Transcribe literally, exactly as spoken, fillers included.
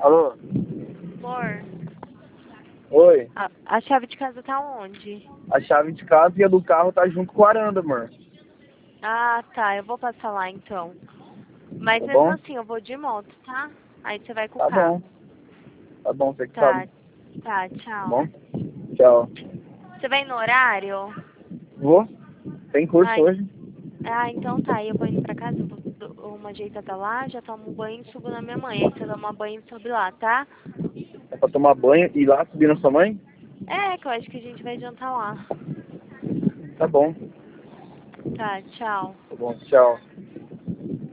Alô? Amor, Oi? a, a chave de casa tá onde? A chave de casa e a do carro tá junto com a aranda, amor. Ah, tá. Eu vou passar lá então. Mas Tá mesmo bom? assim, eu vou de moto, tá? Aí você vai com o Tá bom. carro. Tá bom, você que Tá, sabe. tá, Tá tchau. bom? Tchau. Você vai no horário? Vou? Tem curso Ai, hoje? ah, então tá. Eu vou indo pra casa, eu vou dou uma ajeitada lá, já tomo um banho e subo na minha mãe. Aí você toma banho e sobe lá, tá? É pra tomar banho e ir lá subir na sua mãe? É, que eu acho que a gente vai jantar lá. Tá bom. Tá, tchau. Tá bom, tchau.